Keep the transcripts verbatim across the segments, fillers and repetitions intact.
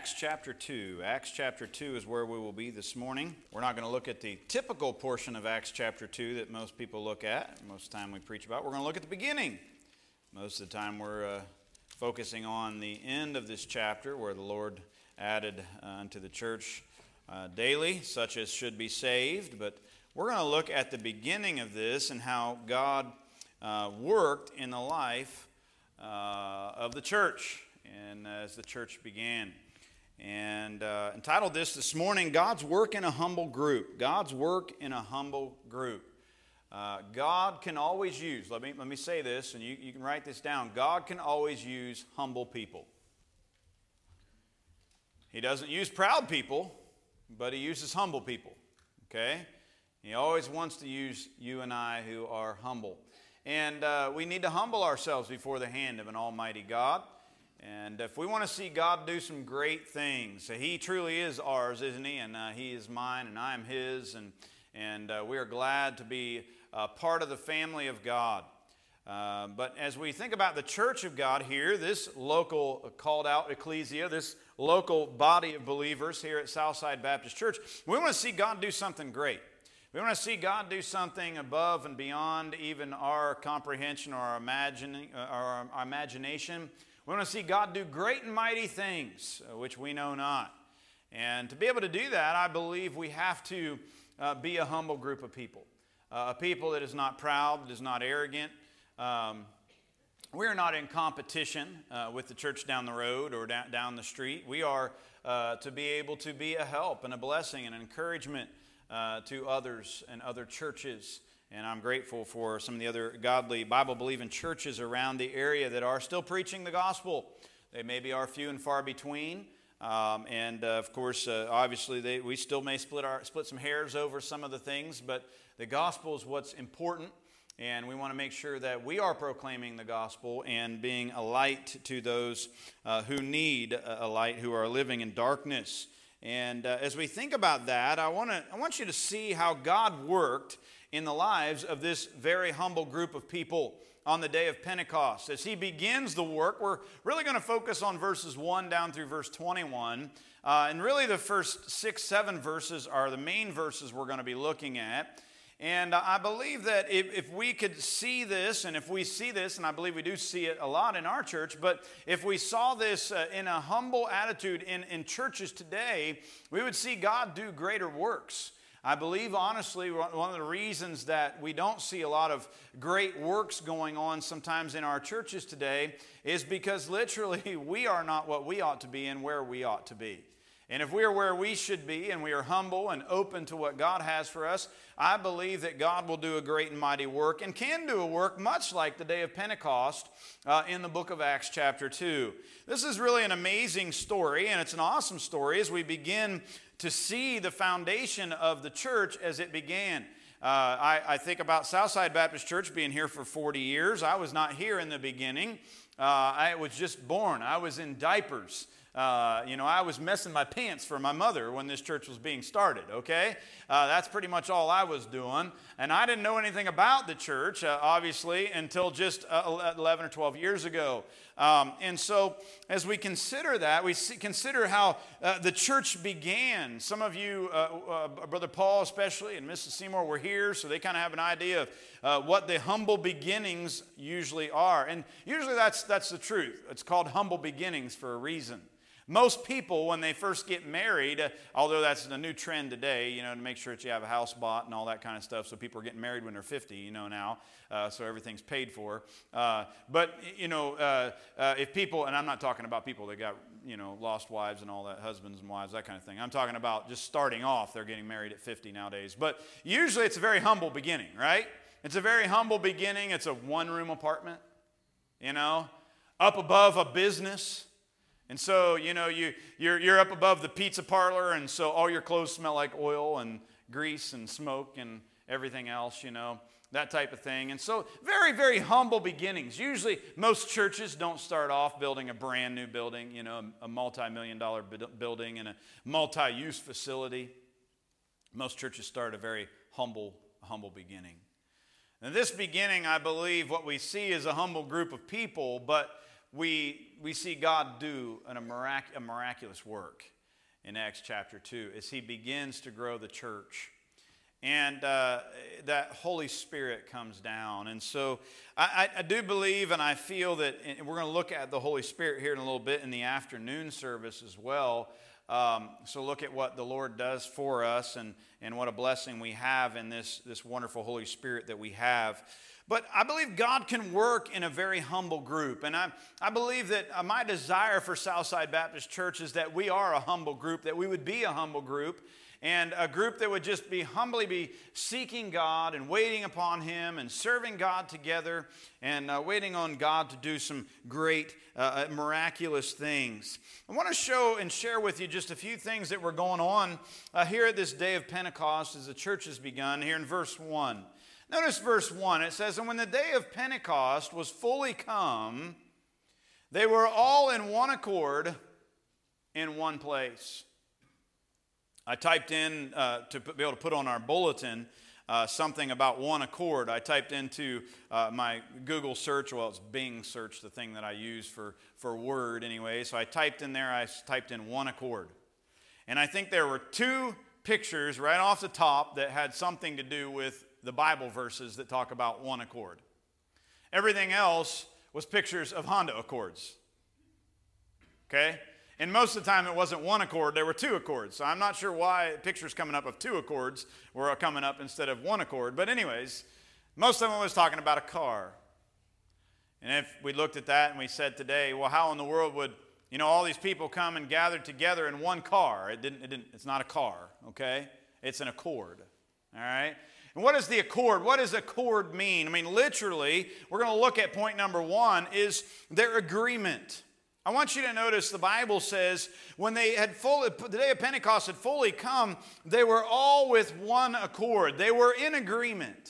Acts chapter two. Acts chapter two is where we will be this morning. We're not going to look at the typical portion of Acts chapter two that most people look at, most of the time we preach about. We're going to look at the beginning. Most of the time we're uh, focusing on the end of this chapter where the Lord added uh, unto the church uh, daily, such as should be saved. But we're going to look at the beginning of this and how God uh, worked in the life uh, of the church. And as the church began, and uh, entitled this this morning, God's Work in a Humble Group. God's Work in a Humble Group. Uh, God can always use, let me, let me say this, and you, you can write this down. God can always use humble people. He doesn't use proud people, but He uses humble people, okay? He always wants to use you and I who are humble. And uh, we need to humble ourselves before the hand of an almighty God. And if we want to see God do some great things, He truly is ours, isn't He? And uh, He is mine, and I am His, and and uh, we are glad to be uh, part of the family of God. Uh, but as we think about the church of God here, this local called out ecclesia, this local body of believers here at Southside Baptist Church, we want to see God do something great. We want to see God do something above and beyond even our comprehension or our, imagining, uh, our, our imagination. We want to see God do great and mighty things, uh, which we know not. And to be able to do that, I believe we have to uh, be a humble group of people. Uh, a people that is not proud, that is not arrogant. Um, we are not in competition uh, with the church down the road or down, down the street. We are uh, to be able to be a help and a blessing and an encouragement uh, to others and other churches. And I'm grateful for some of the other godly, Bible-believing churches around the area that are still preaching the gospel. They maybe are few and far between. Um, and, uh, of course, uh, obviously, they, we still may split, our, split some hairs over some of the things. But the gospel is what's important. And we want to make sure that we are proclaiming the gospel and being a light to those uh, who need a light, who are living in darkness. And uh, as we think about that, I want to I want you to see how God worked in the lives of this very humble group of people on the day of Pentecost. As He begins the work, we're really going to focus on verses one down through verse twenty-one. Uh, and really the first six, seven verses are the main verses we're going to be looking at. And I believe that if, if we could see this, and if we see this, and I believe we do see it a lot in our church, but if we saw this uh, in a humble attitude in, in churches today, we would see God do greater works. I believe, honestly, one of the reasons that we don't see a lot of great works going on sometimes in our churches today is because literally we are not what we ought to be and where we ought to be. And if we are where we should be and we are humble and open to what God has for us, I believe that God will do a great and mighty work and can do a work much like the day of Pentecost uh, in the book of Acts chapter two. This is really an amazing story, and it's an awesome story as we begin to see the foundation of the church as it began. Uh, I, I think about Southside Baptist Church being here for forty years. I was not here in the beginning. Uh, I was just born. I was in diapers. Uh, you know, I was messing my pants for my mother when this church was being started, okay? Uh, that's pretty much all I was doing. And I didn't know anything about the church, uh, obviously, until just uh, eleven or twelve years ago. Um, and so as we consider that, we see, consider how uh, the church began. Some of you, uh, uh, Brother Paul especially, and Missus Seymour were here, so they kind of have an idea of uh, what the humble beginnings usually are. And usually that's, that's the truth. It's called humble beginnings for a reason. Most people, when they first get married, uh, although that's a new trend today, you know, to make sure that you have a house bought and all that kind of stuff, so people are getting married when they're fifty, you know, now, uh, so everything's paid for. Uh, but, you know, uh, uh, if people, and I'm not talking about people that got, you know, lost wives and all that, husbands and wives, that kind of thing. I'm talking about just starting off, they're getting married at fifty nowadays. But usually it's a very humble beginning, right? It's a very humble beginning. It's a one-room apartment, you know, up above a business. And so, you know, you, you're, you're up above the pizza parlor, and so all your clothes smell like oil and grease and smoke and everything else, you know, that type of thing. And so very, very humble beginnings. Usually most churches don't start off building a brand new building, you know, a multi-million dollar building and a multi-use facility. Most churches start a very humble, humble beginning. And this beginning, I believe, what we see is a humble group of people, but we, we see God do an, a, mirac- a miraculous work in Acts chapter two as he begins to grow the church. And uh, that Holy Spirit comes down. And so I, I do believe and I feel that, and we're going to look at the Holy Spirit here in a little bit in the afternoon service as well. Um, so look at what the Lord does for us and, and what a blessing we have in this, this wonderful Holy Spirit that we have. But I believe God can work in a very humble group. And I, I believe that uh, my desire for Southside Baptist Church is that we are a humble group, that we would be a humble group, and a group that would just be humbly be seeking God and waiting upon Him and serving God together and uh, waiting on God to do some great, uh, miraculous things. I want to show and share with you just a few things that were going on uh, here at this day of Pentecost as the church has begun here in verse one. Notice verse one. It says, "And when the day of Pentecost was fully come, they were all in one accord in one place." I typed in uh, to be able to put on our bulletin uh, something about one accord. I typed into uh, my Google search, well, it's Bing search, the thing that I use for, for Word anyway. So I typed in there, I typed in one accord. And I think there were two pictures right off the top that had something to do with the Bible verses that talk about one accord. Everything else was pictures of Honda Accords. Okay? And most of the time it wasn't one accord, there were two accords. So I'm not sure why pictures coming up of two accords were coming up instead of one accord. But anyways, most of them was talking about a car. And if we looked at that and we said today, well, how in the world would, you know, all these people come and gather together in one car? It didn't, it didn't, it's not a car, okay? It's an accord, all right? And what is the accord? What does accord mean? I mean, literally, we're going to look at point number one is their agreement. I want you to notice the Bible says when they had fully, the day of Pentecost had fully come, they were all with one accord. They were in agreement.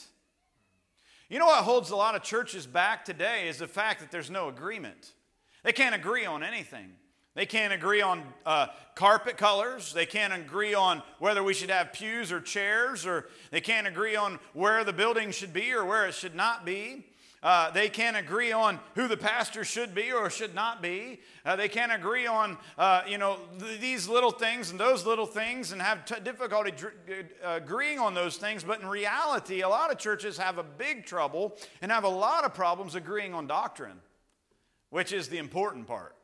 You know what holds a lot of churches back today is the fact that there's no agreement. They can't agree on anything. They can't agree on uh, carpet colors. They can't agree on whether we should have pews or chairs, or they can't agree on where the building should be or where it should not be. Uh, they can't agree on who the pastor should be or should not be. Uh, they can't agree on, uh, you know, th- these little things and those little things and have t- difficulty dr- uh, agreeing on those things. But in reality, a lot of churches have a big trouble and have a lot of problems agreeing on doctrine, which is the important part.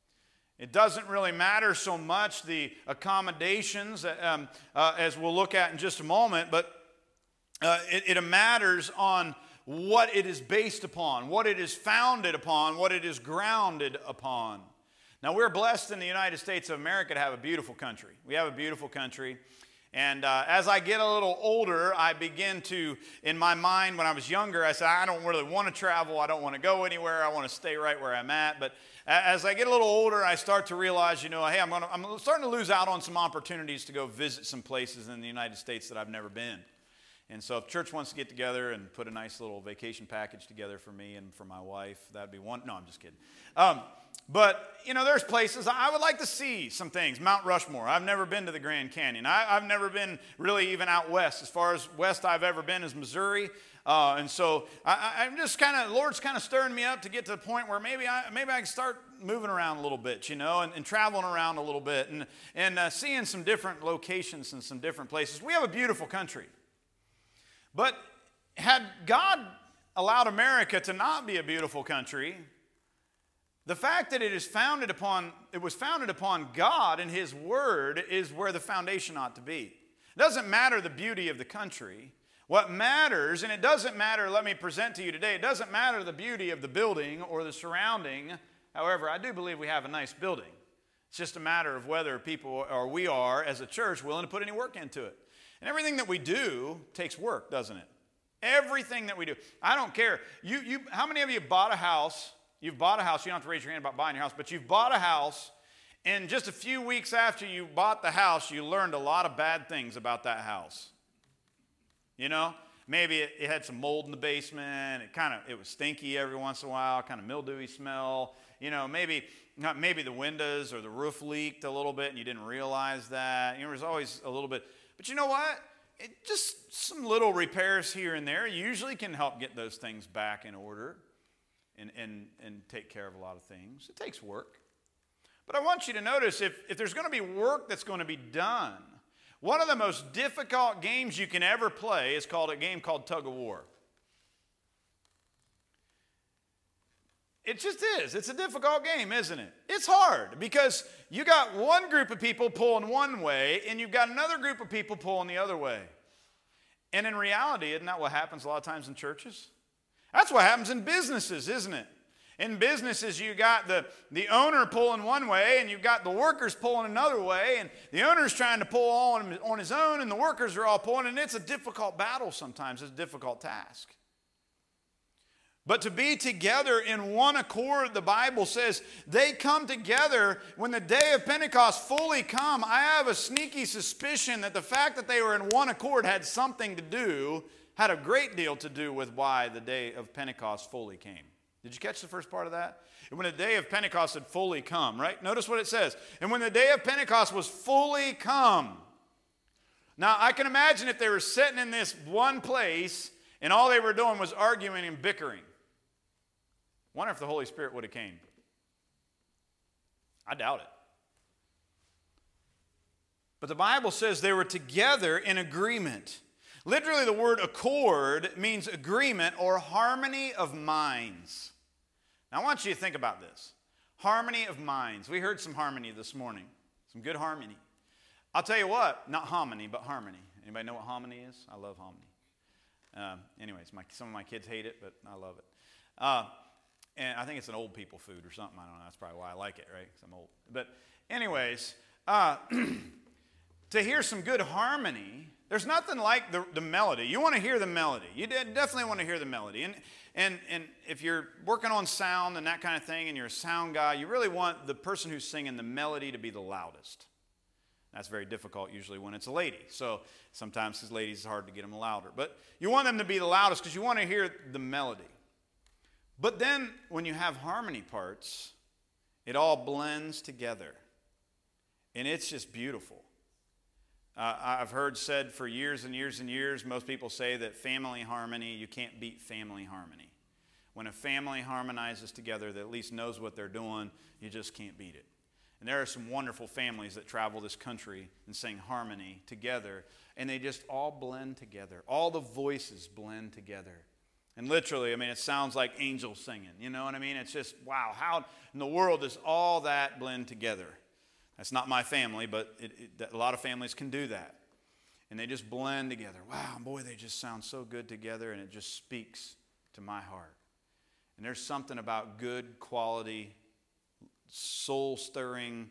It doesn't really matter so much the accommodations, um, uh, as we'll look at in just a moment, but uh, it, it matters on what it is based upon, what it is founded upon, what it is grounded upon. Now, we're blessed in the United States of America to have a beautiful country. We have a beautiful country. And uh, as I get a little older, I begin to, in my mind, when I was younger, I said, I don't really want to travel. I don't want to go anywhere. I want to stay right where I'm at. But as I get a little older, I start to realize, you know, hey, I'm, gonna, I'm starting to lose out on some opportunities to go visit some places in the United States that I've never been. And so if church wants to get together and put a nice little vacation package together for me and for my wife, that'd be one. No, I'm just kidding. Um, but, you know, there's places I would like to see some things. Mount Rushmore. I've never been to the Grand Canyon. I, I've never been really even out west. As far as west I've ever been is Missouri. Uh, and so I, I'm just kind of, Lord's kind of stirring me up to get to the point where maybe I maybe I can start moving around a little bit, you know, and, and traveling around a little bit and, and uh, seeing some different locations and some different places. We have a beautiful country. But had God allowed America to not be a beautiful country, the fact that it is founded upon, it was founded upon God and His Word is where the foundation ought to be. It doesn't matter the beauty of the country. What matters, and it doesn't matter, let me present to you today, it doesn't matter the beauty of the building or the surrounding. However, I do believe we have a nice building. It's just a matter of whether people, or we are, as a church, willing to put any work into it. And everything that we do takes work, doesn't it? Everything that we do. I don't care. You, you, how many of you bought a house? You've bought a house. You don't have to raise your hand about buying your house, but you've bought a house, and just a few weeks after you bought the house, you learned a lot of bad things about that house. You know? Maybe it, it had some mold in the basement. It kind of, it was stinky every once in a while, kind of mildewy smell. You know, maybe, maybe the windows or the roof leaked a little bit, and you didn't realize that. You know, there's always a little bit. But you know what? It, just some little repairs here and there usually can help get those things back in order. and, and, and take care of a lot of things. It takes work. But I want you to notice if, if there's going to be work that's going to be done, one of the most difficult games you can ever play is called a game called tug of war. It just is. It's a difficult game, isn't it? It's hard because you got one group of people pulling one way and you've got another group of people pulling the other way. And in reality, isn't that what happens a lot of times in churches? That's what happens in businesses, isn't it? In businesses, you got the, the owner pulling one way and you've got the workers pulling another way, and the owner's trying to pull on, on his own and the workers are all pulling, and it's a difficult battle sometimes. It's a difficult task. But to be together in one accord, the Bible says, they come together when the day of Pentecost fully come. I have a sneaky suspicion that the fact that they were in one accord had something to do, had a great deal to do with why the day of Pentecost fully came. Did you catch the first part of that? And when the day of Pentecost had fully come, right? Notice what it says. And when the day of Pentecost was fully come. Now, I can imagine if they were sitting in this one place and all they were doing was arguing and bickering. Wonder if the Holy Spirit would have came. I doubt it. But the Bible says they were together in agreement. Literally, the word accord means agreement or harmony of minds. Now, I want you to think about this. Harmony of minds. We heard some harmony this morning. Some good harmony. I'll tell you what, not hominy, but harmony. Anybody know what hominy is? I love hominy. Um, anyways, my, some of my kids hate it, but I love it. Uh, And I think it's an old people food or something. I don't know. That's probably why I like it, right? Because I'm old. But anyways, uh, to hear some good harmony, there's nothing like the, the melody. You want to hear the melody. You definitely want to hear the melody. And, and, and if you're working on sound and that kind of thing and you're a sound guy, you really want the person who's singing the melody to be the loudest. That's very difficult usually when it's a lady. So sometimes as ladies, it's hard to get them louder. But you want them to be the loudest because you want to hear the melody. But then when you have harmony parts, it all blends together. And it's just beautiful. Uh, I've heard said for years and years and years, most people say that family harmony, you can't beat family harmony. When a family harmonizes together that at least knows what they're doing, you just can't beat it. And there are some wonderful families that travel this country and sing harmony together, and they just all blend together. All the voices blend together. And literally, I mean, it sounds like angels singing. You know what I mean? It's just, wow, how in the world does all that blend together? That's not my family, but it, it, a lot of families can do that. And they just blend together. Wow, boy, they just sound so good together, and it just speaks to my heart. And there's something about good quality, soul-stirring,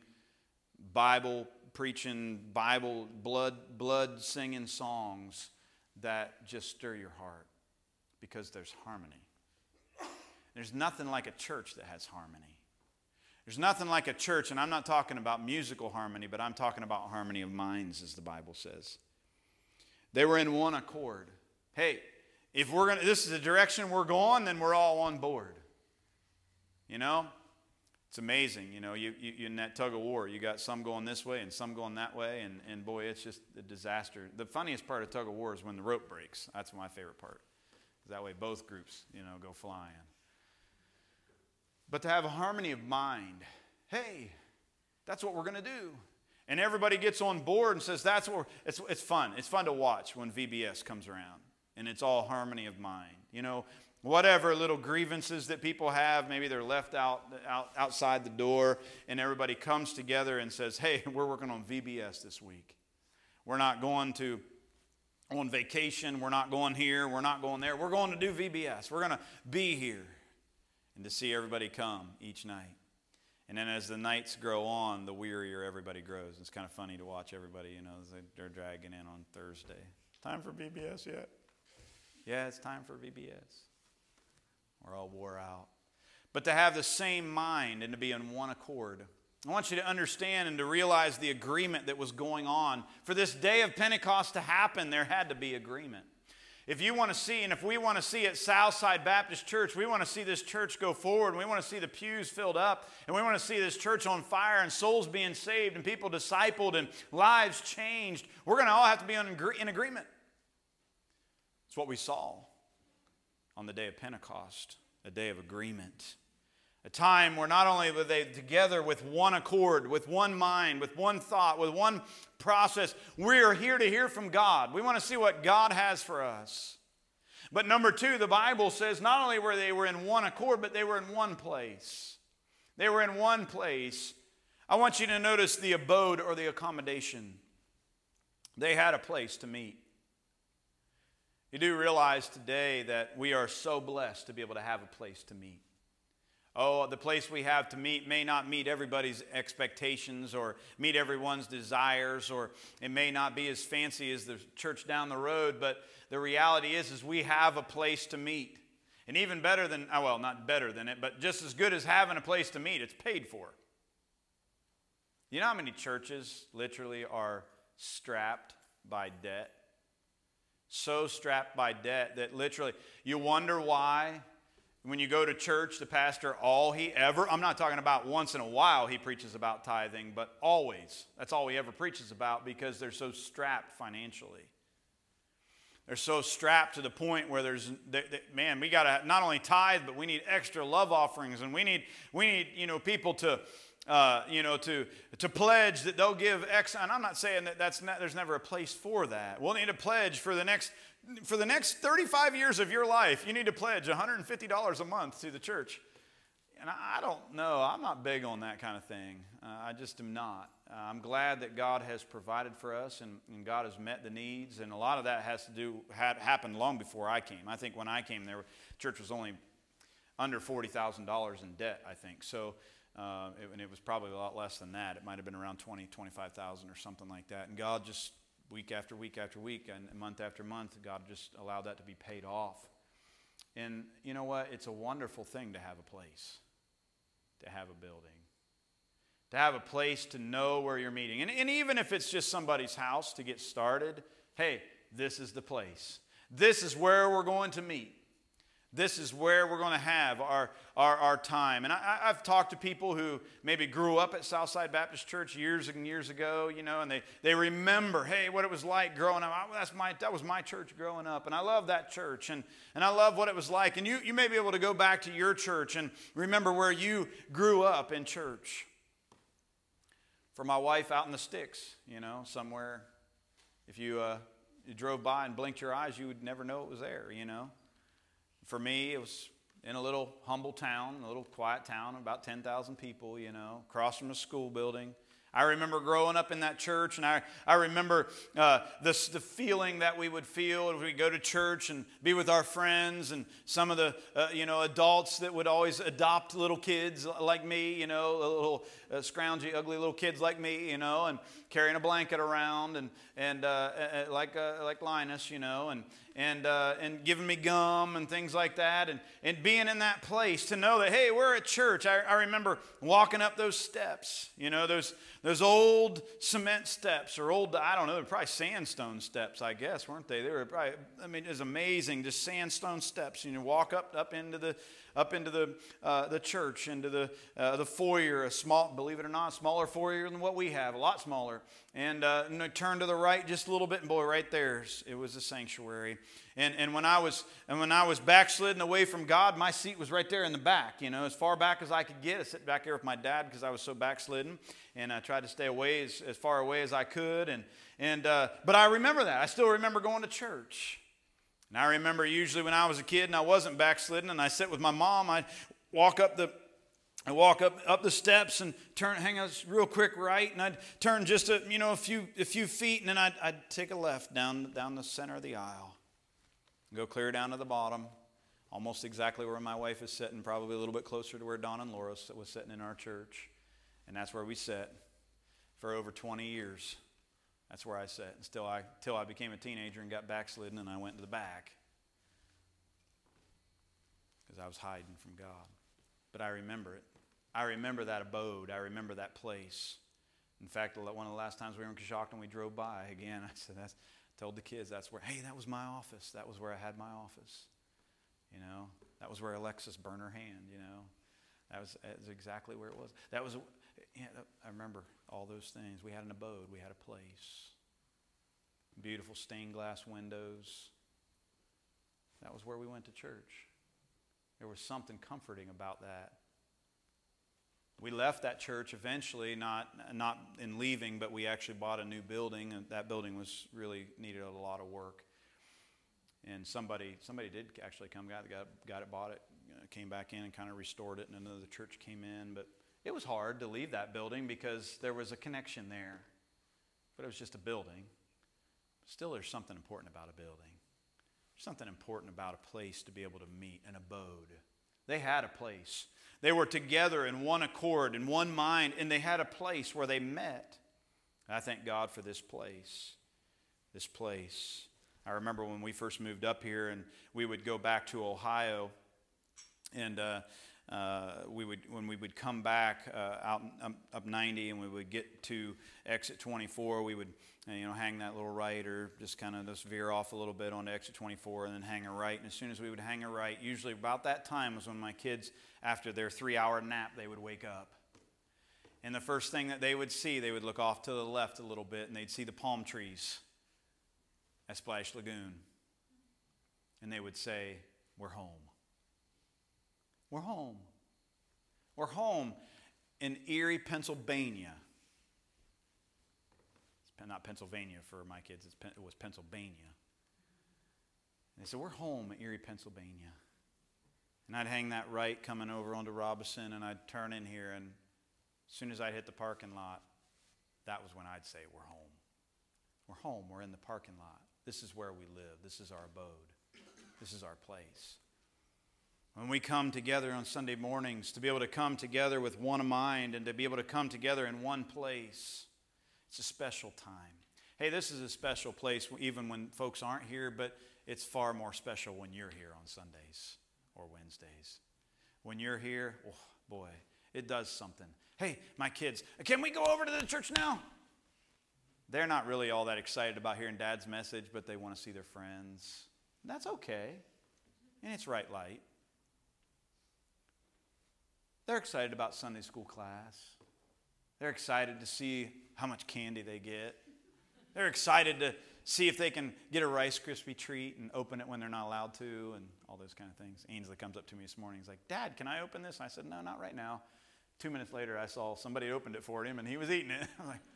Bible-preaching, Bible, blood, blood-singing songs that just stir your heart. Because there's harmony. There's nothing like a church that has harmony. There's nothing like a church, and I'm not talking about musical harmony, but I'm talking about harmony of minds, as the Bible says. They were in one accord. Hey, if we're gonna, this is the direction we're going, then we're all on board. You know? It's amazing. You know, you, you, you in that tug of war, you got some going this way and some going that way, and, and boy, it's just a disaster. The funniest part of tug of war is when the rope breaks. That's my favorite part. That way both groups, you know, go flying. But to have a harmony of mind, hey, that's what we're going to do. And everybody gets on board and says, that's what we're, it's, it's fun. It's fun to watch when V B S comes around. And it's all harmony of mind. You know, whatever little grievances that people have, maybe they're left out, out outside the door, and everybody comes together and says, hey, we're working on V B S this week. We're not going to on vacation, we're not going here, we're not going there. We're going to do V B S. We're going to be here and to see everybody come each night. And then as the nights grow on, the wearier everybody grows. It's kind of funny to watch everybody, you know, as they're dragging in on Thursday. Time for V B S yet? Yeah, it's time for V B S. We're all wore out. But to have the same mind and to be in one accord, I want you to understand and to realize the agreement that was going on. For this day of Pentecost to happen, there had to be agreement. If you want to see, and if we want to see at Southside Baptist Church, we want to see this church go forward, and we want to see the pews filled up, and we want to see this church on fire, and souls being saved, and people discipled, and lives changed, we're going to all have to be in agreement. It's what we saw on the day of Pentecost. a day of agreement. A time where not only were they together with one accord, with one mind, with one thought, with one process, we are here to hear from God. We want to see what God has for us. But number two, the Bible says not only were they were in one accord, but they were in one place. They were in one place. I want you to notice the abode or the accommodation. They had a place to meet. You do realize today that we are so blessed to be able to have a place to meet. Oh, the place we have to meet may not meet everybody's expectations or meet everyone's desires, or it may not be as fancy as the church down the road, but the reality is, is we have a place to meet. And even better than, well, not better than it, but just as good as having a place to meet, it's paid for. You know how many churches literally are strapped by debt? So strapped by debt that literally, you wonder why. When you go to church, the pastor, all he ever, I'm not talking about once in a while he preaches about tithing, but always. That's all he ever preaches about because they're so strapped financially. They're so strapped to the point where there's, they, they, man, we got to not only tithe, but we need extra love offerings, and we need, we need, you know, people to, uh, you know, to to pledge that they'll give X. And I'm not saying that that's not, there's never a place for that. We'll need a pledge for the next. For the next thirty-five years of your life, you need to pledge one hundred fifty dollars a month to the church. And I don't know. I'm not big on that kind of thing. Uh, I just am not. Uh, I'm glad that God has provided for us and, and God has met the needs. And a lot of that has to do, had happened long before I came. I think when I came there, church was only under forty thousand dollars in debt, I think. So, uh, it, and it was probably a lot less than that. It might have been around twenty, twenty-five thousand or something like that. And God just... week after week after week and month after month, God just allowed that to be paid off. And you know what? It's a wonderful thing to have a place, to have a building, to have a place to know where you're meeting. And, and even if it's just somebody's house to get started, hey, this is the place. This is where we're going to meet. This is where we're going to have our, our, our time. And I, I've talked to people who maybe grew up at Southside Baptist Church years and years ago, you know, and they, they remember, hey, what it was like growing up. I, that's my, that was my church growing up, and I love that church, and, and I love what it was like. And you, you may be able to go back to your church and remember where you grew up in church. For my wife, out in the sticks, you know, somewhere. If you, uh, you drove by and blinked your eyes, you would never know it was there, you know. For me, it was in a little humble town, a little quiet town, about ten thousand people, you know, across from a school building. I remember growing up in that church, and I, I remember uh, this, the feeling that we would feel if we go to church and be with our friends, and some of the, uh, you know, adults that would always adopt little kids like me, you know, little uh, scroungy, ugly little kids like me, you know, and carrying a blanket around, and and uh, uh, like uh, like Linus, you know, and and uh, and giving me gum and things like that, and and being in that place to know that, hey, we're at church. I, I remember walking up those steps, you know, those those old cement steps, or old, I don't know, they're probably sandstone steps, I guess, weren't they? They were probably, I mean, it was amazing, just sandstone steps. You know, walk up up into the up into the uh, the church, into the uh, the foyer, a small, believe it or not, smaller foyer than what we have, a lot smaller. And, uh, and I turned to the right just a little bit, and boy, right there, it was a sanctuary. And and when I was and when I was backslidden away from God, my seat was right there in the back, you know, as far back as I could get. I sit back there with my dad because I was so backslidden, and I tried to stay away as, as far away as I could. And and uh, but I remember that. I still remember going to church. And I remember usually when I was a kid and I wasn't backslidden, and I sit with my mom, I'd walk up the I walk up, up the steps and turn, hang us real quick right, and I'd turn just a you know a few a few feet, and then I'd, I'd take a left down down the center of the aisle. Go clear down to the bottom, almost exactly where my wife is sitting, probably a little bit closer to where Don and Laura was sitting in our church. And that's where we sat for over twenty years. That's where I sat until I, until I became a teenager and got backslidden, and I went to the back because I was hiding from God. But I remember it. I remember that abode. I remember that place. In fact, one of the last times we were in Coshocton, we drove by again. I said, that's, told the kids, that's where, hey, that was my office. That was where I had my office. You know, that was where Alexis burned her hand, you know. That was, that was exactly where it was. That was, yeah, I remember all those things. We had an abode. We had a place. Beautiful stained glass windows. That was where we went to church. There was something comforting about that. We left that church eventually, not not in leaving, but we actually bought a new building, and that building was really needed a lot of work. And somebody somebody did actually come, got got, got it, bought it, uh, came back in and kind of restored it, and another church came in. But it was hard to leave that building because there was a connection there. But it was just a building. Still, there's something important about a building. There's something important about a place to be able to meet, an abode. They had a place. They were together in one accord, in one mind, and they had a place where they met. And I thank God for this place. This place. I remember when we first moved up here, and we would go back to Ohio, and uh, uh, we would when we would come back uh, out up, up ninety, and we would get to exit twenty-four, we would you know hang that little right, or just kind of just veer off a little bit onto exit twenty-four, and then hang a right. And as soon as we would hang a right, usually about that time was when my kids, after their three-hour nap, they would wake up. And the first thing that they would see, they would look off to the left a little bit, and they'd see the palm trees at Splash Lagoon. And they would say, we're home. We're home. We're home in Erie, Pennsylvania. It's not Pennsylvania for my kids, it's, it was Pennsylvania. And they said, we're home in Erie, Pennsylvania. And I'd hang that right coming over onto Robinson, and I'd turn in here, and as soon as I'd hit the parking lot, that was when I'd say, we're home. We're home. We're in the parking lot. This is where we live. This is our abode. This is our place. When we come together on Sunday mornings, to be able to come together with one mind and to be able to come together in one place, it's a special time. Hey, this is a special place even when folks aren't here, but it's far more special when you're here on Sundays or Wednesdays. When you're here, oh boy, it does something. Hey, my kids, can we go over to the church now? They're not really all that excited about hearing Dad's message, but they want to see their friends. That's okay. And it's right light. They're excited about Sunday school class. They're excited to see how much candy they get. They're excited to see if they can get a Rice Krispie treat and open it when they're not allowed to and all those kind of things. Ainsley comes up to me this morning. He's like, Dad, can I open this? And I said, no, not right now. Two minutes later, I saw somebody opened it for him, and he was eating it. I'm like,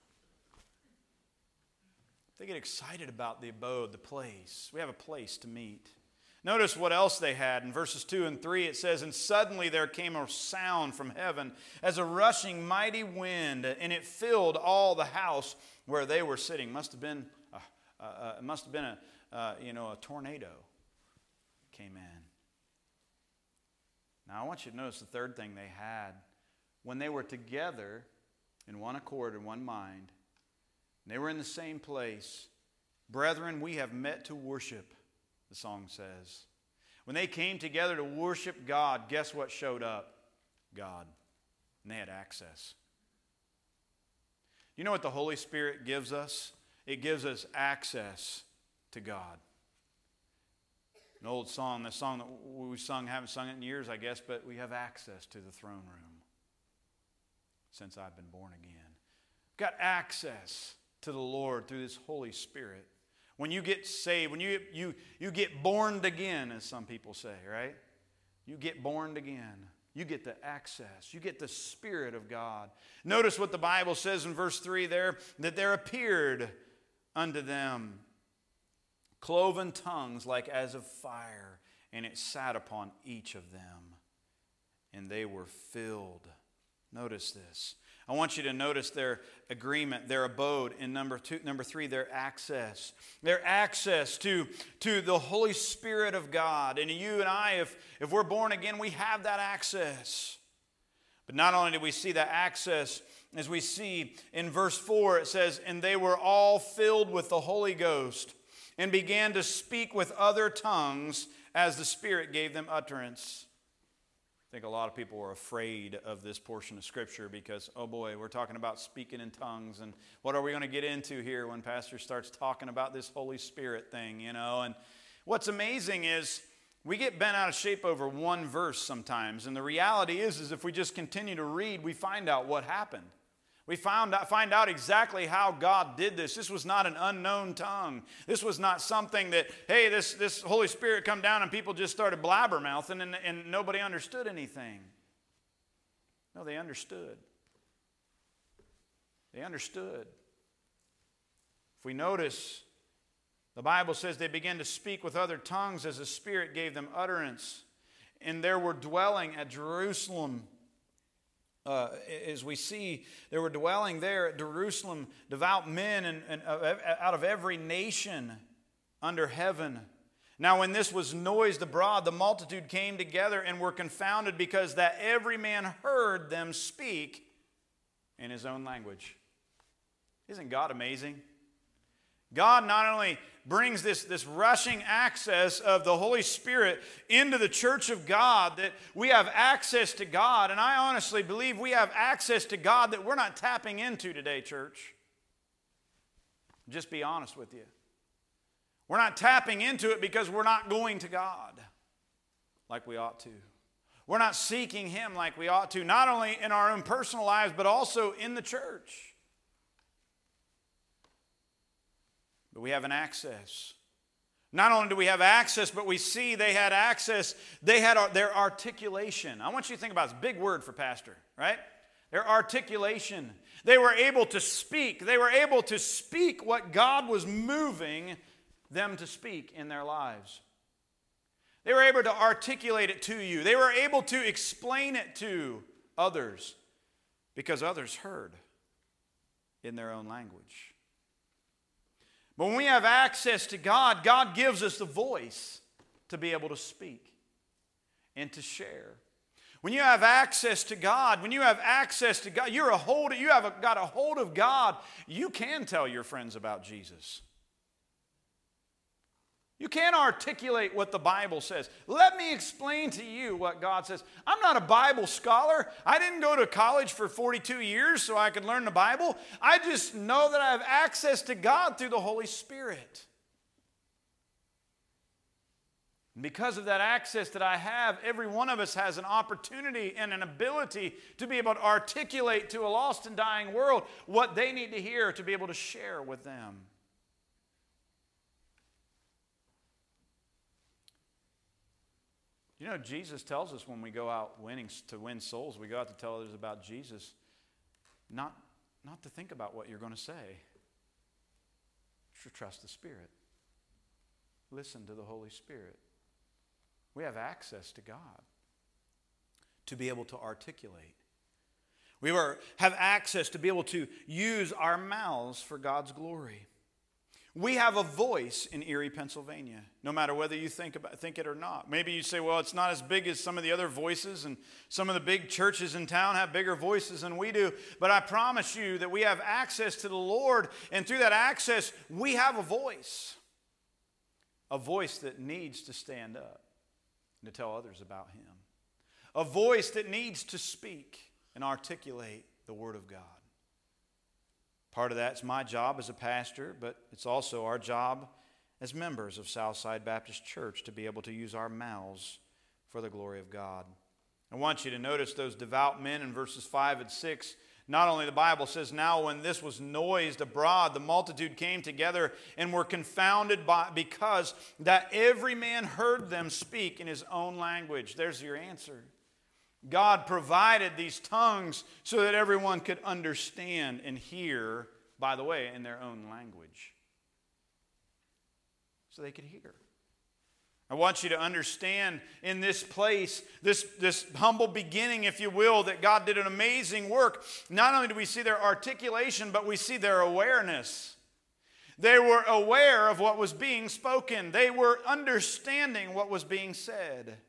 they get excited about the abode, the place. We have a place to meet. Notice what else they had. In verses two and three, it says, and suddenly there came a sound from heaven as a rushing mighty wind, and it filled all the house where they were sitting. Must have been, a, a, a, must have been a, uh, you know, a tornado came in. Now I want you to notice the third thing they had. When they were together in one accord and one mind, and they were in the same place. Brethren, we have met to worship, the song says. When they came together to worship God, guess what showed up? God. And they had access. You know what the Holy Spirit gives us? It gives us access to God. An old song, the song that we sung, haven't sung it in years, I guess, but we have access to the throne room since I've been born again. Got access to the Lord through this Holy Spirit. When you get saved, when you, you, you get born again, as some people say, right? You get born again. You get the access. You get the Spirit of God. Notice what the Bible says in verse three there, that there appeared unto them cloven tongues like as of fire, and it sat upon each of them, and they were filled. Notice this. I want you to notice their agreement, their abode. In number two, number three, their access. Their access to, to the Holy Spirit of God. And you and I, if, if we're born again, we have that access. But not only do we see that access, as we see in verse four, it says, and they were all filled with the Holy Ghost and began to speak with other tongues as the Spirit gave them utterance. I think a lot of people are afraid of this portion of Scripture because, oh boy, we're talking about speaking in tongues, and what are we going to get into here when Pastor starts talking about this Holy Spirit thing, you know? And what's amazing is we get bent out of shape over one verse sometimes, and the reality is, is if we just continue to read, we find out what happened. We found out, find out exactly how God did this. This was not an unknown tongue. This was not something that, hey, this, this Holy Spirit come down and people just started blabbermouthing and, and nobody understood anything. No, they understood. They understood. If we notice, the Bible says they began to speak with other tongues as the Spirit gave them utterance. And there were dwelling at Jerusalem. Uh, as we see, there were dwelling there at Jerusalem devout men and, and uh, out of every nation under heaven. Now when this was noised abroad, the multitude came together and were confounded, because that every man heard them speak in his own language. Isn't God amazing? God not only brings this, this rushing access of the Holy Spirit into the church of God, that we have access to God, and I honestly believe we have access to God that we're not tapping into today, church. Just be honest with you. We're not tapping into it because we're not going to God like we ought to. We're not seeking Him like we ought to, not only in our own personal lives, but also in the church. But we have an access. Not only do we have access, but we see they had access. They had their articulation. I want you to think about it. It's a big word for pastor, right? Their articulation. They were able to speak. They were able to speak what God was moving them to speak in their lives. They were able to articulate it to you. They were able to explain it to others because others heard in their own language. But when we have access to God, God gives us the voice to be able to speak and to share. When you have access to God, when you have access to God, you're a hold, you have a, got a hold of God, you can tell your friends about Jesus. You can't articulate what the Bible says. Let me explain to you what God says. I'm not a Bible scholar. I didn't go to college for forty-two years so I could learn the Bible. I just know that I have access to God through the Holy Spirit. And because of that access that I have, every one of us has an opportunity and an ability to be able to articulate to a lost and dying world what they need to hear to be able to share with them. You know, Jesus tells us when we go out winning to win souls, we go out to tell others about Jesus, not, not to think about what you're going to say. To trust the Spirit. Listen to the Holy Spirit. We have access to God to be able to articulate. We were, have access to be able to use our mouths for God's glory. We have a voice in Erie, Pennsylvania, no matter whether you think about think it or not. Maybe you say, well, it's not as big as some of the other voices, and some of the big churches in town have bigger voices than we do. But I promise you that we have access to the Lord, and through that access, we have a voice. A voice that needs to stand up and to tell others about Him. A voice that needs to speak and articulate the Word of God. Part of that's my job as a pastor, but it's also our job as members of Southside Baptist Church to be able to use our mouths for the glory of God. I want you to notice those devout men in verses five and six. Not only the Bible says, now when this was noised abroad, the multitude came together and were confounded by, because that every man heard them speak in his own language. There's your answer. God provided these tongues so that everyone could understand and hear, by the way, in their own language. So they could hear. I want you to understand in this place, this, this humble beginning, if you will, that God did an amazing work. Not only do we see their articulation, but we see their awareness. They were aware of what was being spoken. They were understanding what was being said.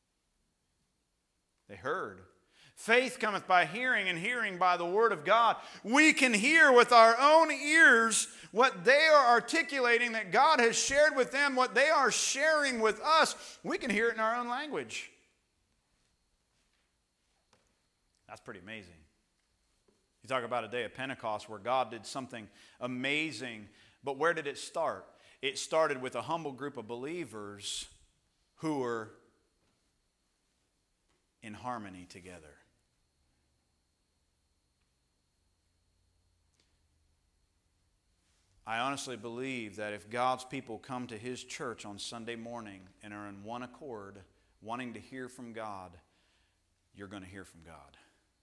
They heard. Faith cometh by hearing, and hearing by the word of God. We can hear with our own ears what they are articulating that God has shared with them, what they are sharing with us. We can hear it in our own language. That's pretty amazing. You talk about a day of Pentecost where God did something amazing, but where did it start? It started with a humble group of believers who were in harmony together. I honestly believe that if God's people come to His church on Sunday morning and are in one accord, wanting to hear from God, you're going to hear from God.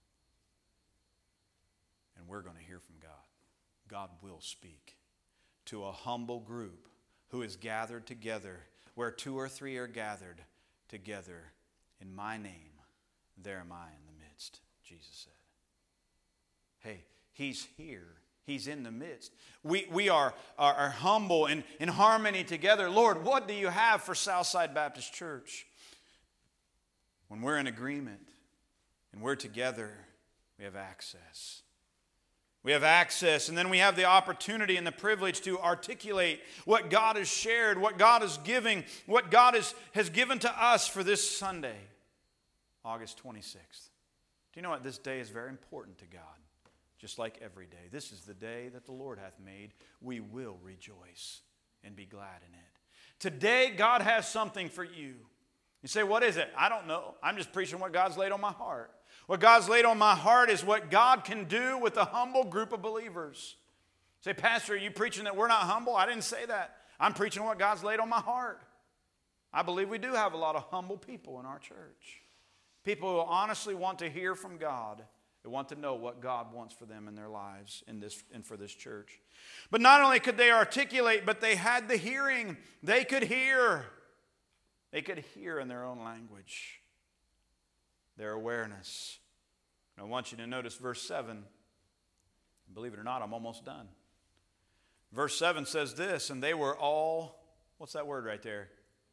And we're going to hear from God. God will speak to a humble group who is gathered together. Where two or three are gathered together in my name, there am I in the midst, Jesus said. Hey, He's here. He's in the midst. We, we are, are, are humble and in harmony together. Lord, what do you have for Southside Baptist Church? When we're in agreement and we're together, we have access. We have access, and then we have the opportunity and the privilege to articulate what God has shared, what God is giving, what God is, has given to us for this Sunday, August twenty-sixth. Do you know what? This day is very important to God, just like every day. This is the day that the Lord hath made. We will rejoice and be glad in it. Today, God has something for you. You say, what is it? I don't know. I'm just preaching what God's laid on my heart. What God's laid on my heart is what God can do with a humble group of believers. You say, Pastor, are you preaching that we're not humble? I didn't say that. I'm preaching what God's laid on my heart. I believe we do have a lot of humble people in our church. People who honestly want to hear from God. They want to know what God wants for them in their lives in this, and for this church. But not only could they articulate, but they had the hearing. They could hear. They could hear in their own language. Their awareness. And I want you to notice verse seven. Believe it or not, I'm almost done. Verse seven says this, and they were all, what's that word right there?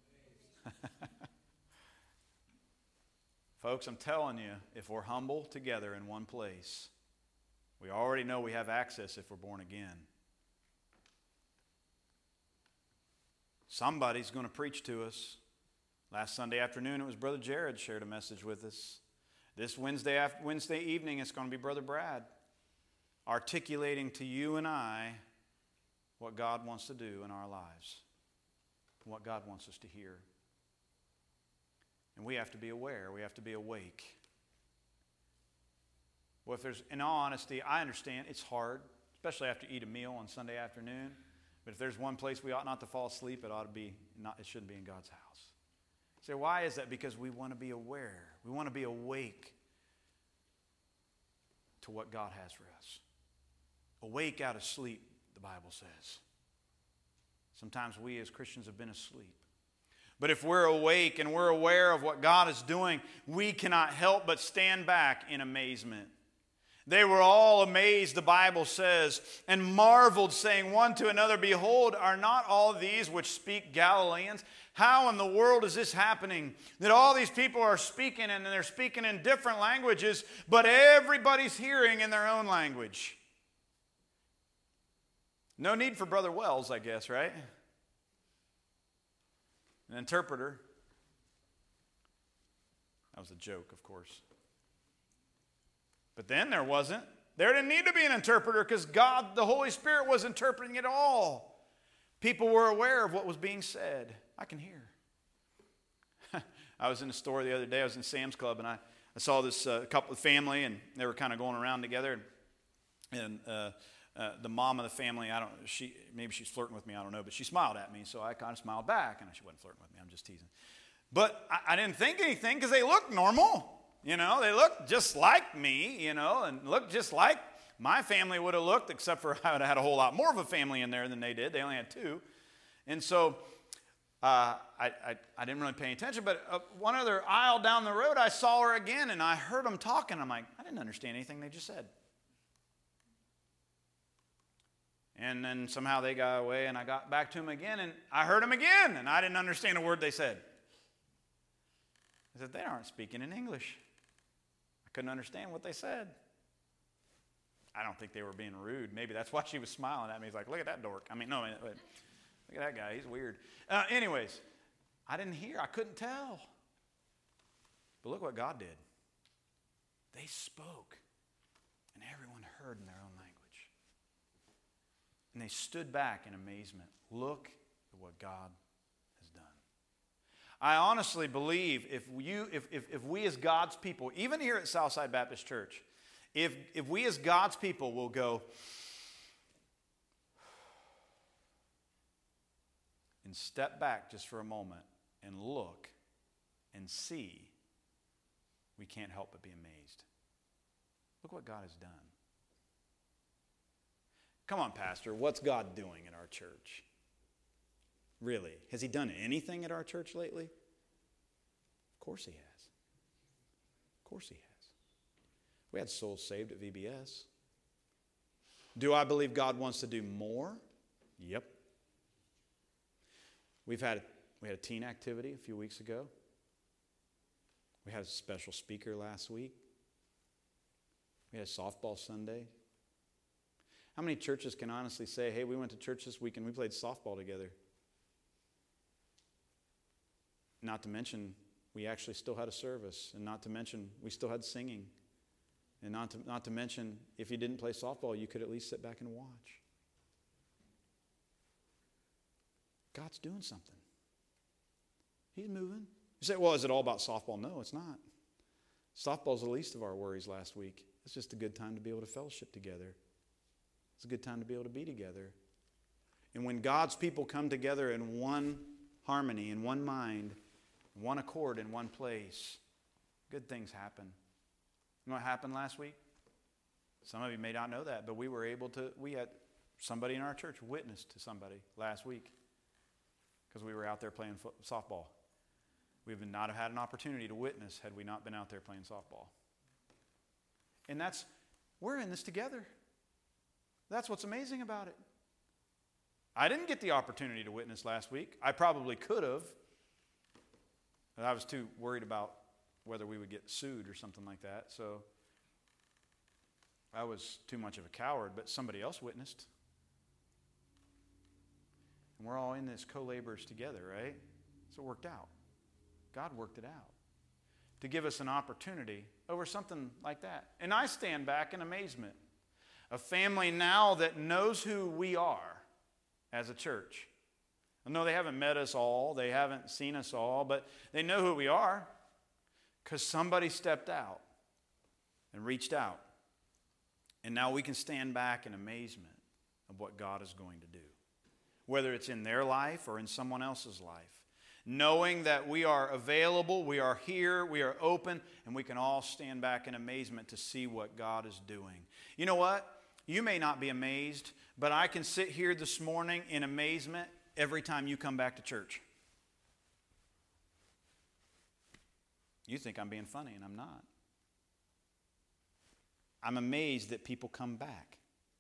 Folks, I'm telling you, if we're humble together in one place, we already know we have access if we're born again. Somebody's going to preach to us. Last Sunday afternoon, it was Brother Jared shared a message with us. This Wednesday after, Wednesday evening, it's going to be Brother Brad articulating to you and I what God wants to do in our lives, what God wants us to hear. And we have to be aware. We have to be awake. Well, if there's, in all honesty, I understand it's hard, especially after you eat a meal on Sunday afternoon. But if there's one place we ought not to fall asleep, it ought to be not. It shouldn't be in God's house. So why is that? Because we want to be aware. We want to be awake to what God has for us. Awake out of sleep, the Bible says. Sometimes we as Christians have been asleep. But if we're awake and we're aware of what God is doing, we cannot help but stand back in amazement. They were all amazed, the Bible says, and marveled, saying one to another, Behold, are not all these which speak Galileans? How in the world is this happening? That all these people are speaking, and they're speaking in different languages, but everybody's hearing in their own language. No need for Brother Wells, I guess, right? An interpreter. That was a joke, of course. But then there wasn't. There didn't need to be an interpreter because God, the Holy Spirit, was interpreting it all. People were aware of what was being said. I can hear. I was in a store the other day. I was in Sam's Club, and I, I saw this uh, couple of family, and they were kind of going around together. And uh, uh, the mom of the family, I don't, she maybe she's flirting with me, I don't know, but she smiled at me, so I kind of smiled back, and she wasn't flirting with me. I'm just teasing. But I, I didn't think anything because they looked normal. You know, they looked just like me, you know, and looked just like my family would have looked, except for I would have had a whole lot more of a family in there than they did. They only had two. And so uh, I, I, I didn't really pay attention, but uh, one other aisle down the road, I saw her again, and I heard them talking. I'm like, I didn't understand anything they just said. And then somehow they got away, and I got back to them again, and I heard them again, and I didn't understand a word they said. I said, they aren't speaking in English. I couldn't understand what they said. I don't think they were being rude. Maybe that's why she was smiling at me. He's like, look at that dork. I mean, no, look at that guy. He's weird. Uh, anyways, I didn't hear. I couldn't tell. But look what God did. They spoke, and everyone heard in their own language. And they stood back in amazement. Look at what God has done. I honestly believe if you, if, if, if we as God's people, even here at Southside Baptist Church, if, if we as God's people will go, and step back just for a moment and look and see, we can't help but be amazed. Look what God has done. Come on, Pastor, what's God doing in our church? Really? Has he done anything at our church lately? Of course he has. Of course he has. We had souls saved at V B S. Do I believe God wants to do more? Yep. We've had, we had a teen activity a few weeks ago. We had a special speaker last week. We had a softball Sunday. How many churches can honestly say, hey, we went to church this week and we played softball together? Not to mention, we actually still had a service. And not to mention, we still had singing. And not to, not to mention, if you didn't play softball, you could at least sit back and watch. God's doing something. He's moving. You say, well, is it all about softball? No, it's not. Softball's the least of our worries last week. It's just a good time to be able to fellowship together. It's a good time to be able to be together. And when God's people come together in one harmony, in one mind, in one accord, in one place, good things happen. You know what happened last week? Some of you may not know that, but we were able to, we had somebody in our church witness to somebody last week because we were out there playing fo- softball. We would not have had an opportunity to witness had we not been out there playing softball. And that's, we're in this together. That's what's amazing about it. I didn't get the opportunity to witness last week. I probably could have. But I was too worried about whether we would get sued or something like that. So I was too much of a coward, but somebody else witnessed. And we're all in this co-laborers together, right? So it worked out. God worked it out to give us an opportunity over something like that. And I stand back in amazement. A family now that knows who we are as a church. I know they haven't met us all, they haven't seen us all, but they know who we are because somebody stepped out and reached out. And now we can stand back in amazement of what God is going to do, whether it's in their life or in someone else's life. Knowing that we are available, we are here, we are open, and we can all stand back in amazement to see what God is doing. You know what? You may not be amazed, but I can sit here this morning in amazement every time you come back to church. You think I'm being funny, and I'm not. I'm amazed that people come back.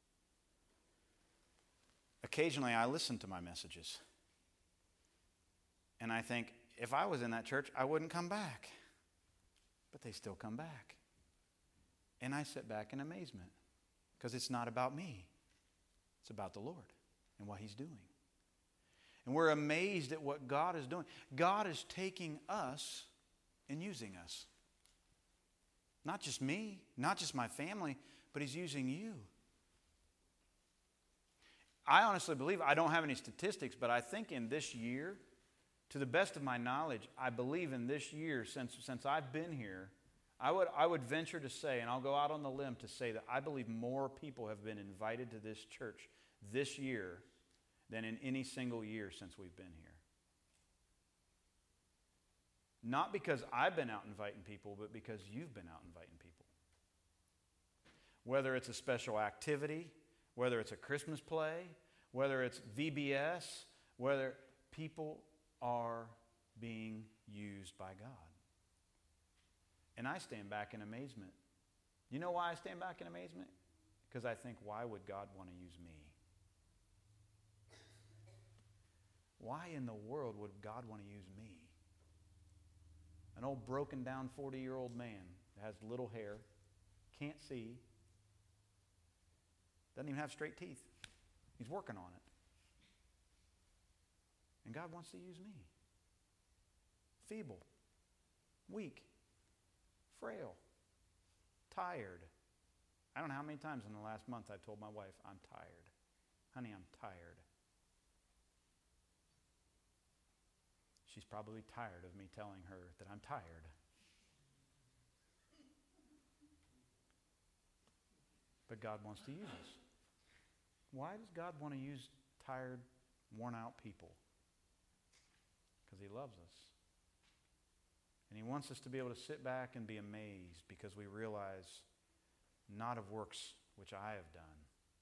Occasionally, I listen to my messages. And I think, if I was in that church, I wouldn't come back. But they still come back. And I sit back in amazement. Because it's not about me. It's about the Lord and what He's doing. And we're amazed at what God is doing. God is taking us and using us. Not just me, not just my family, but He's using you. I honestly believe, I don't have any statistics, but I think in this year, to the best of my knowledge, I believe in this year, since, since I've been here, I would, I would venture to say, and I'll go out on the limb to say that I believe more people have been invited to this church this year than in any single year since we've been here. Not because I've been out inviting people, but because you've been out inviting people. Whether it's a special activity, whether it's a Christmas play, whether it's V B S, whether people are being used by God. And I stand back in amazement. You know why I stand back in amazement? Because I think, why would God want to use me? Why in the world would God want to use me? An old broken down forty-year-old man that has little hair, can't see, doesn't even have straight teeth. He's working on it. And God wants to use me. Feeble, weak, frail, tired. I don't know how many times in the last month I've told my wife, I'm tired. Honey, I'm tired. She's probably tired of me telling her that I'm tired. But God wants to use us. Why does God want to use tired, worn out people? because He loves us. And He wants us to be able to sit back and be amazed because we realize not of works which I have done,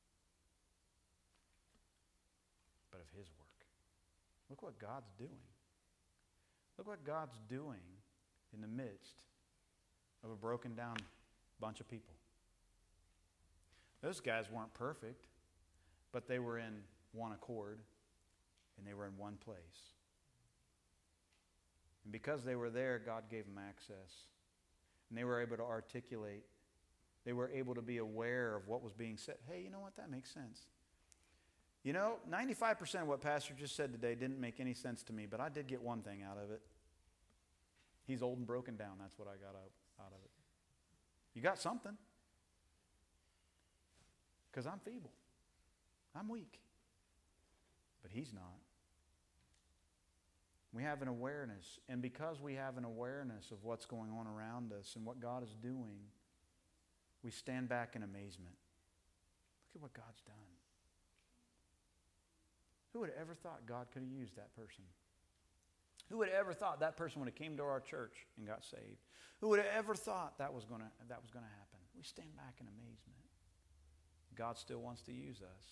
but of His work. Look what God's doing. Look what God's doing in the midst of a broken down bunch of people. Those guys weren't perfect, but they were in one accord and they were in one place. And because they were there, God gave them access. And they were able to articulate. They were able to be aware of what was being said. Hey, you know what? That makes sense. You know, ninety-five percent of what Pastor just said today didn't make any sense to me, but I did get one thing out of it. He's old and broken down. That's what I got out of it. You got something. Because I'm feeble. I'm weak. But He's not. We have an awareness, and because we have an awareness of what's going on around us and what God is doing, we stand back in amazement. Look at what God's done. Who would have ever thought God could have used that person? Who would have ever thought that person would have came to our church and got saved? Who would have ever thought that was going to that was going to happen? We stand back in amazement. God still wants to use us.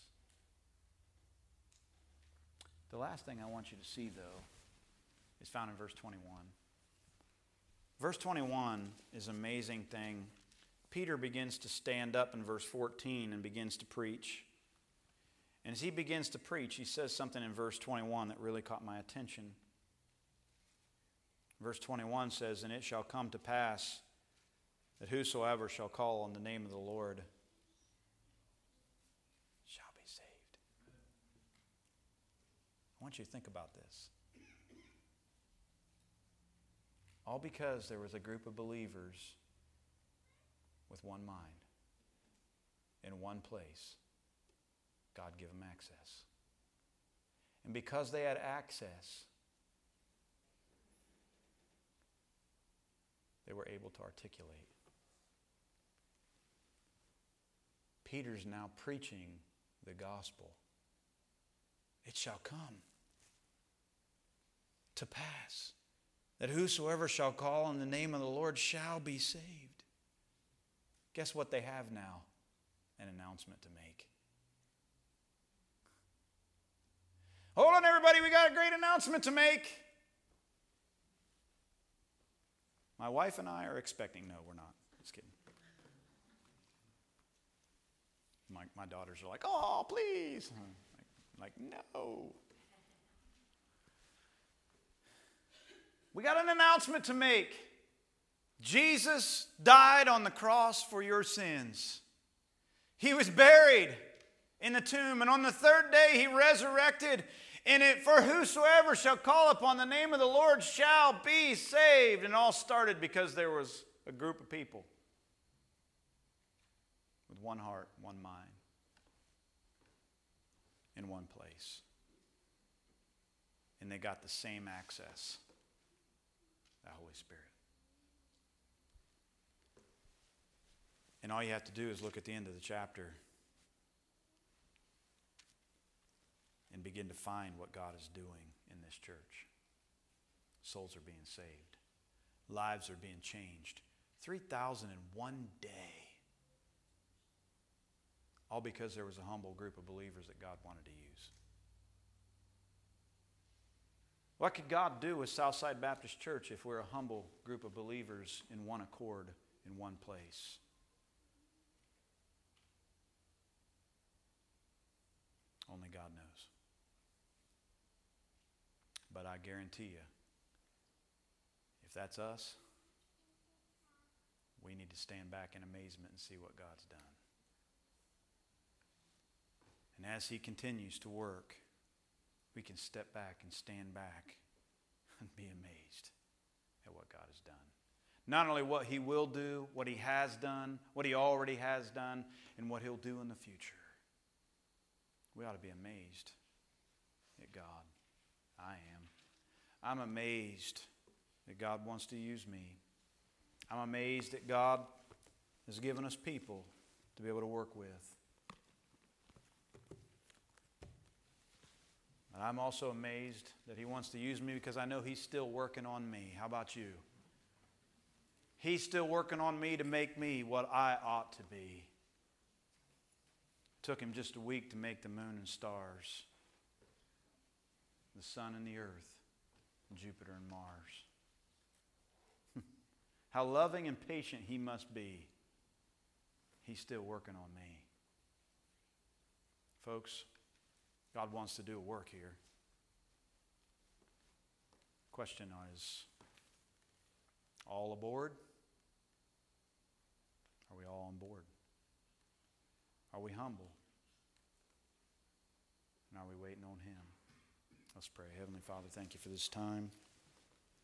The last thing I want you to see, though, is found in verse twenty-one. Verse twenty-one is an amazing thing. Peter begins to stand up in verse fourteen and begins to preach. And as he begins to preach, he says something in verse twenty-one that really caught my attention. Verse twenty-one says, "And it shall come to pass that whosoever shall call on the name of the Lord shall be saved." I want you to think about this. All because there was a group of believers with one mind, in one place. God gave them access. And because they had access, they were able to articulate. Peter's now preaching the gospel. It shall come to pass that whosoever shall call on the name of the Lord shall be saved. Guess what they have now? An announcement to make. Hold on, everybody, we got a great announcement to make. My wife and I are expecting. No, we're not. Just kidding. My, my daughters are like, oh, please. Like, like, no. We got an announcement to make. Jesus died on the cross for your sins. He was buried in the tomb, and on the third day He resurrected. And it, for whosoever shall call upon the name of the Lord shall be saved. And it all started because there was a group of people with one heart, one mind, in one place. And they got the same access, the Holy Spirit. And all you have to do is look at the end of the chapter and begin to find what God is doing in this church. Souls are being saved. Lives are being changed. three thousand in one day. All because there was a humble group of believers that God wanted to use. What could God do with Southside Baptist Church if we're a humble group of believers in one accord, in one place? Only God knows. But I guarantee you, if that's us, we need to stand back in amazement and see what God's done. And as He continues to work, we can step back and stand back and be amazed at what God has done. Not only what He will do, what He has done, what He already has done, and what He'll do in the future. We ought to be amazed at God. I am. I'm amazed that God wants to use me. I'm amazed that God has given us people to be able to work with. But I'm also amazed that He wants to use me because I know He's still working on me. How about you? He's still working on me to make me what I ought to be. It took Him just a week to make the moon and stars, the sun and the earth, Jupiter and Mars. How loving and patient He must be. He's still working on me. Folks, God wants to do a work here. Question is, all aboard? Are we all on board? Are we humble? And are we waiting on Him? Let's pray. Heavenly Father, thank You for this time.